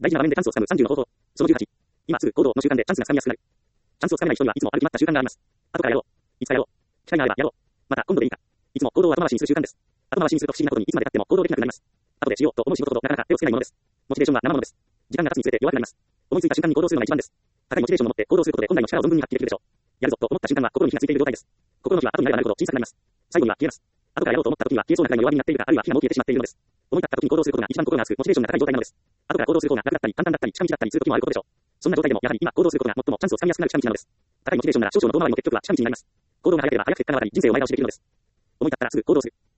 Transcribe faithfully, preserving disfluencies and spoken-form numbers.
大事な場面でチャンスをつかむさんじゅうの方法。そのじゅうはち。今すぐ行動の習慣でチャンスがつかみやすくなる。チャンスをつかめない人にはいつもある決まった習慣があります。後からやろう。いつかやろう。機会があればやろう。また今度でいいか。いつも行動を後回しにする習慣です。後回しにすると不思議なことにいつまで経っても行動できなくなります。後でしようと思う仕事ほどなかなか手をつけないものです。モチベーションは生ものです。時間が経つにつれて弱くなります。思いついた瞬間に行動するのが一番です。高いモチベーションを持って行動することで本来の力を存分に発揮できるでしょう。やるぞと思った瞬間は心に火がついている状態です。心の火は後になればなるほど小さくなります。最後には消えます。後からやろうと思った時には消えそうなくらいの弱火になっているか、あるいは火がもう消えてしまっているのです。思い立った時に行動することが一番心が熱く、モチベーションが高い状態なのです。後から行動する方が楽だったり、簡単だったり、近道だったりする時もあることでしょう。そんな状態でもやはり今行動することが最もチャンスをつかみやすくなる近道なのです。高いモチベーションなら少々の遠回りも結局は近道になります。行動が早ければ早く結果が上がり、人生を前倒しできるのです。思い立ったらすぐ行動する。